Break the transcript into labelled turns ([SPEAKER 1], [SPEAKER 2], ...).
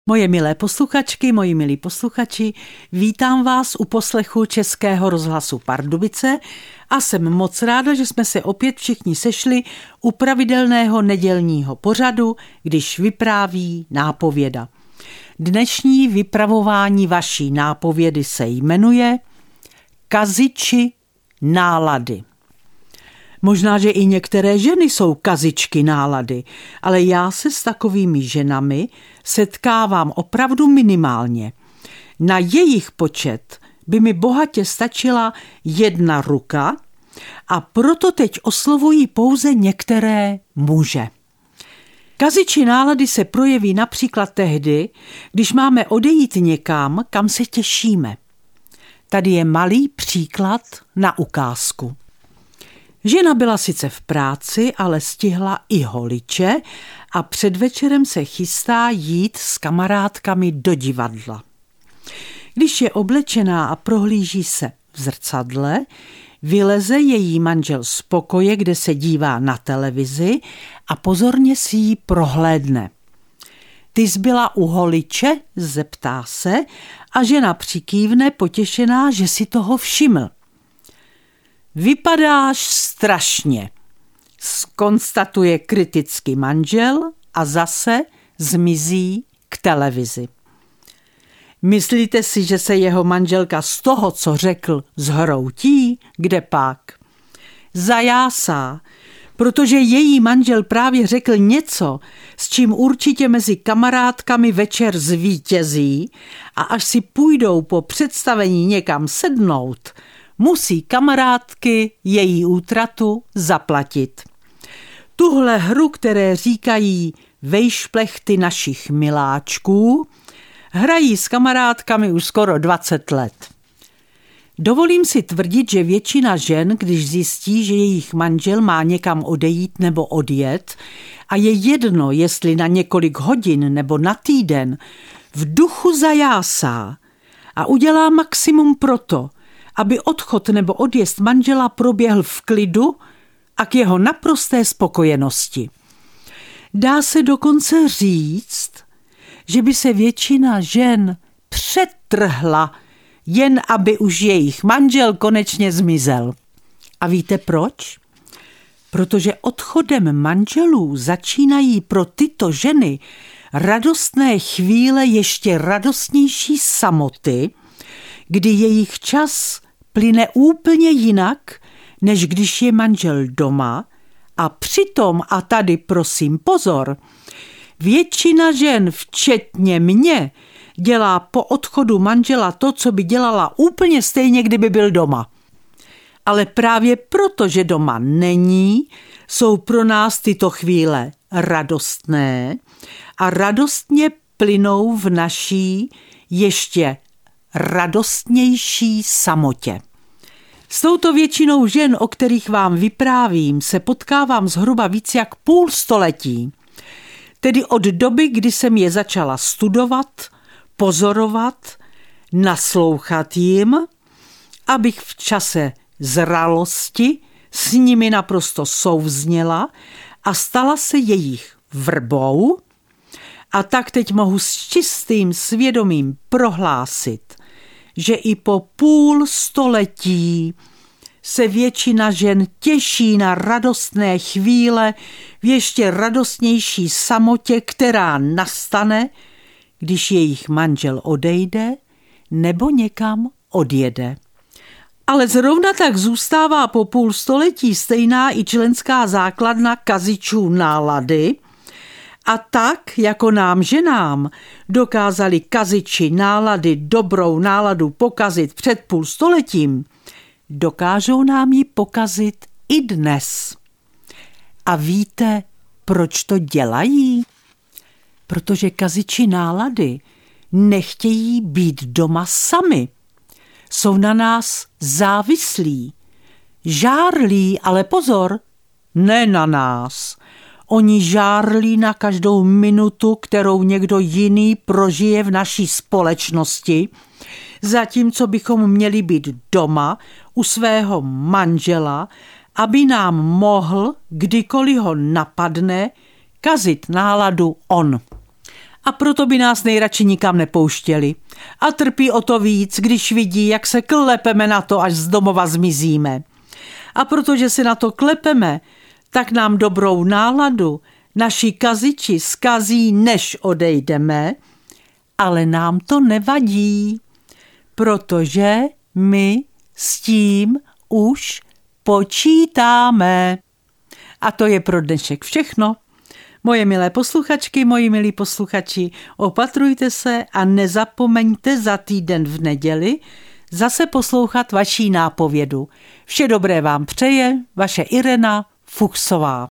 [SPEAKER 1] Moje milé posluchačky, moji milí posluchači, vítám vás u poslechu Českého rozhlasu Pardubice a jsem moc ráda, že jsme se opět všichni sešli u pravidelného nedělního pořadu, když vypráví nápověda. Dnešní vypravování vaší nápovědy se jmenuje Kaziči nálady. Možná, že i některé ženy jsou kazičky nálady, ale já se s takovými ženami setkávám opravdu minimálně. Na jejich počet by mi bohatě stačila jedna ruka a proto teď oslovují pouze některé muže. Kaziči nálady se projeví například tehdy, když máme odejít někam, kam se těšíme. Tady je malý příklad na ukázku. Žena byla sice v práci, ale stihla i holiče a před večerem se chystá jít s kamarádkami do divadla. Když je oblečená a prohlíží se v zrcadle, vyleze její manžel z pokoje, kde se dívá na televizi a pozorně si ji prohlédne. Ty jsi byla u holiče? Zeptá se a žena přikývne potěšená, že si toho všiml. Vypadáš strašně, zkonstatuje kriticky manžel a zase zmizí k televizi. Myslíte si, že se jeho manželka z toho, co řekl, zhroutí? Kdepak? Zajásá, protože její manžel právě řekl něco, s čím určitě mezi kamarádkami večer zvítězí a až si půjdou po představení někam sednout, musí kamarádky její útratu zaplatit. Tuhle hru, které říkají vejšplechty našich miláčků, hrají s kamarádkami už skoro 20 let. Dovolím si tvrdit, že většina žen, když zjistí, že jejich manžel má někam odejít nebo odjet a je jedno, jestli na několik hodin nebo na týden, v duchu zajásá a udělá maximum proto, aby odchod nebo odjezd manžela proběhl v klidu a k jeho naprosté spokojenosti. Dá se dokonce říct, že by se většina žen přetrhla, jen aby už jejich manžel konečně zmizel. A víte proč? Protože odchodem manželů začínají pro tyto ženy radostné chvíle ještě radostnější samoty, kdy jejich čas plyne úplně jinak, než když je manžel doma a přitom, a tady prosím pozor, většina žen, včetně mě, dělá po odchodu manžela to, co by dělala úplně stejně, kdyby byl doma. Ale právě proto, že doma není, jsou pro nás tyto chvíle radostné a radostně plynou v naší ještě radostnější samotě. S touto většinou žen, o kterých vám vyprávím, se potkávám zhruba víc jak půl století. Tedy od doby, kdy jsem je začala studovat, pozorovat, naslouchat jim, abych v čase zralosti s nimi naprosto souzněla a stala se jejich vrbou. A tak teď mohu s čistým svědomím prohlásit, že i po půl století se většina žen těší na radostné chvíle v ještě radostnější samotě, která nastane, když jejich manžel odejde nebo někam odjede. Ale zrovna tak zůstává po půl století stejná i členská základna kazičů nálady, a tak, jako nám ženám dokázali kaziči nálady dobrou náladu pokazit před půl stoletím, dokážou nám ji pokazit i dnes. A víte, proč to dělají? Protože kaziči nálady nechtějí být doma sami. Jsou na nás závislí. Žárlí, ale pozor, ne na nás. Oni žárlí na každou minutu, kterou někdo jiný prožije v naší společnosti, zatímco bychom měli být doma u svého manžela, aby nám mohl, kdykoliv ho napadne, kazit náladu on. A proto by nás nejradši nikam nepouštěli. A trpí o to víc, když vidí, jak se klepeme na to, až z domova zmizíme. A protože si na to klepeme, tak nám dobrou náladu naši kaziči zkazí, než odejdeme, ale nám to nevadí, protože my s tím už počítáme. A to je pro dnešek všechno. Moje milé posluchačky, moji milí posluchači, opatrujte se a nezapomeňte za týden v neděli zase poslouchat vaší nápovědu. Vše dobré vám přeje vaše Irena Fuchsová.